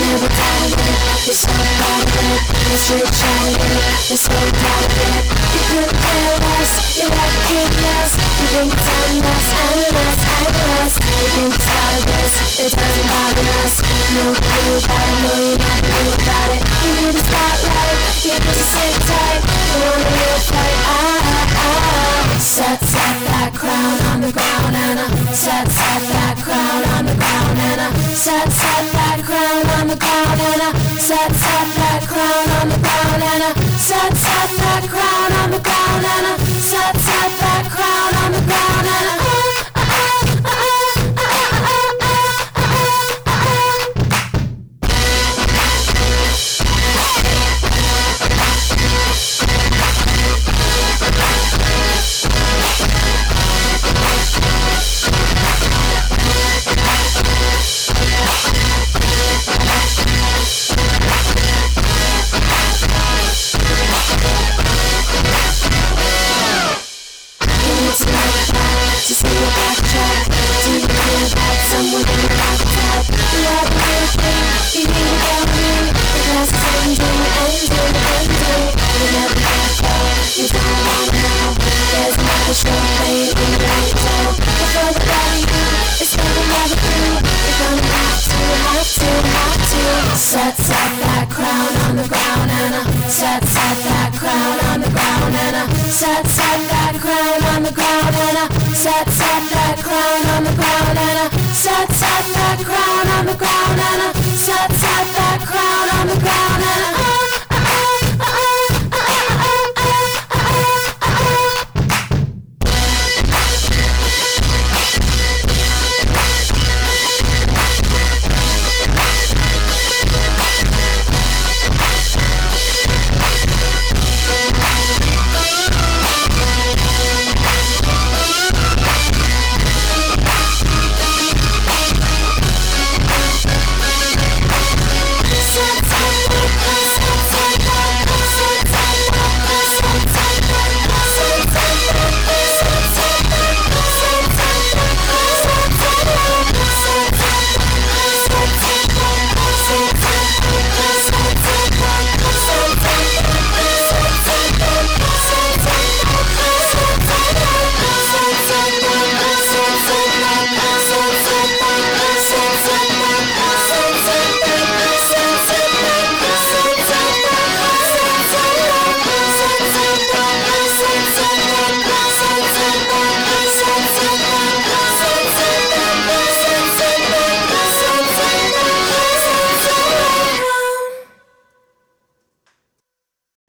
never proud of it. You're so proud of it. You're straight trying to get it. You're so proud of it. You couldn't care less. You like cuteness. You think it's endless, endless, endless. You think it's out of this. It doesn't bother us. No clue about it. No, you never knew about it. You need the spotlight. You need to sit tight. You want a real fight. Set that crown on the ground and set that crown on the ground and set that crown on the ground and set that crown on the ground and set that crown on the ground and set that crown on the ground and set that crown on the ground and set that crown on the ground and set that crown on the ground and set that crown on the ground and set that crown on the ground.